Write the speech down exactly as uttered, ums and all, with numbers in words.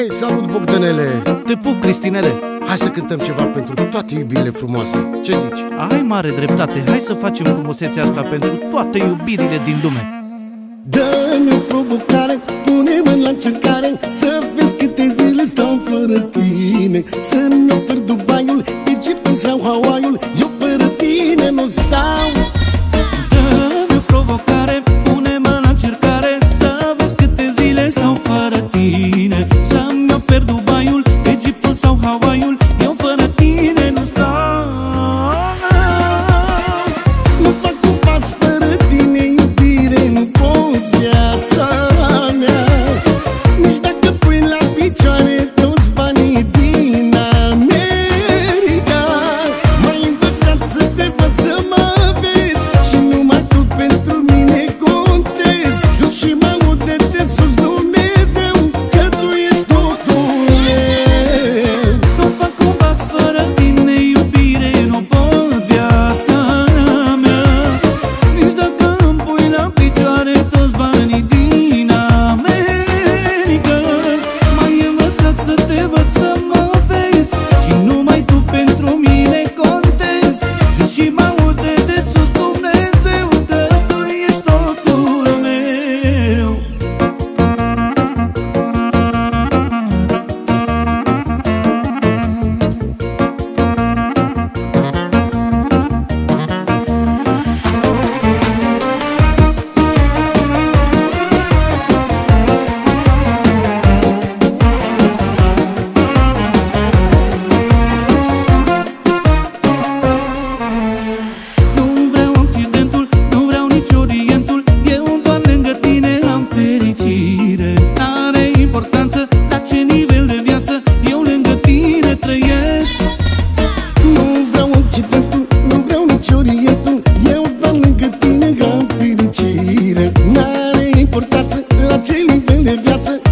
Hei, salut Bogdanele! Te pup, Cristinele! Hai să cântăm ceva pentru toate iubirile frumoase. Ce zici? Ai mare dreptate, hai să facem frumusețea asta pentru toate iubirile din lume. Dă-mi o provocare, pune-mă la încercare, să vezi câte zile stau fără tine. Să-mi ofer Dubaiul, Egiptul sau Hawaiiul, eu fără tine nu stau. Dă-mi o provocare, pune-mă la încercare, să vezi câte zile stau fără tine. Să-mi ofer Dubaiul, Egiptul sau Hawaiiul, eu fără tine nu stau. Nu fac un pas fără tine, iubire, nu pot viața mea. Nici dacă pui la picioare toți banii din America. M-ai învățat să te văd, să mă vezi, și numai tu pentru mine contezi. Jur și mă aud de sus, Dumnezeu, că tu ești totul meu. Nu fac un pas fără tine, iubire, nu pot viața mea. Nici dacă îmi pui la picioare toți banii din America. M-ai învățat să te văd, să mă vezi, și numai tu pentru mine contezi. Jur și mă aud de sus, Dumnezeu, că tu ești totul meu. Nu vreau Occidentul, nu vreau nici Orientul, eu doar lângă tine am fericire. N-are importanță la ce nivel de viață, eu lângă tine trăiesc. Nu vreau Occidentul, nu vreau nici Orientul, eu doar lângă tine am fericire. N-are importanță la ce nivel de viață,